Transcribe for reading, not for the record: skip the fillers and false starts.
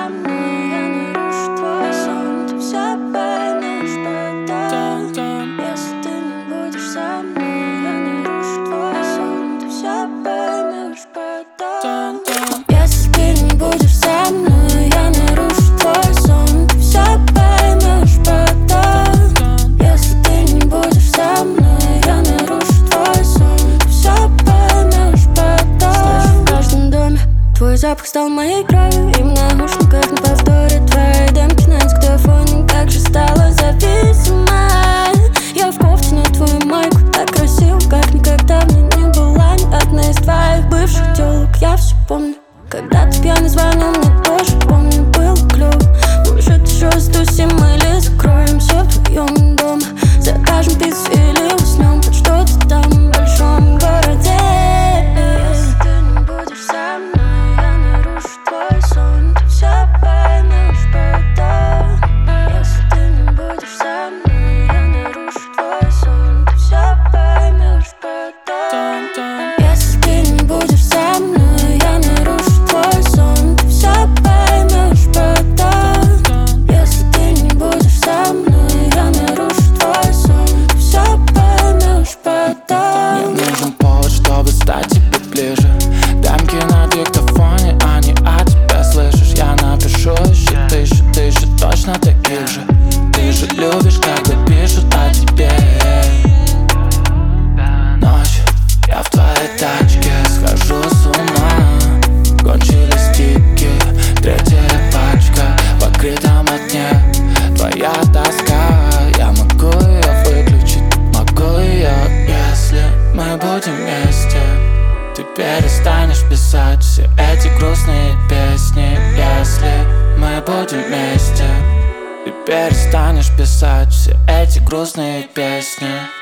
со мной, я нарушу твой сон. Ты все поймешь потом. Если ты не будешь со мной, я нарушу твой сон. Ты все поймешь потом. Если ты не будешь со мной, я нарушу твой сон. Ты все поймешь потом. Если ты не будешь со мной, я нарушу твой сон. Ты все поймешь потом. Слышу в каждом доме твой запах стал моей кровью, и в наушниках на повторе твои демки на диктофоне. Как же стала зависимой. Я в кофте на твою майку, так красиво, как никогда мне не была ни одна из твоих бывших тёлок. Я все помню, когда ты пьяный звонил, мне тоже помню, было клёво. Может, еще стусим или закроемся вдвоем дома, закажем пиццу или уснем под что-то там в большом городе. Если ты не будешь со мной, я нарушу твой сон. Ты все поймешь потом. Если ты не будешь со мной, я нарушу твой сон. Ты все поймешь потом. Если ты не будешь со мной, я нарушу твой сон. Ты все поймешь потом. Если ты не будешь со мной, я нарушу твой сон. Ты все поймешь потом. Мне нужен повод, чтобы стать тебе ближе. Дамки на диктофоне, они от тебя слышишь. Я напишу еще тысячу точно таких же. Ты же любишь, когда пишут о тебе. Ночью я в твоей тачке схожу с ума. Кончились стики, третья пачка в открытом окне. Твоя тоска, я могу ее выключить, могу ее, если мы будем вместе. Ты перестанешь писать все эти грустные песни, если мы будем вместе. Ты перестанешь писать все эти грустные песни.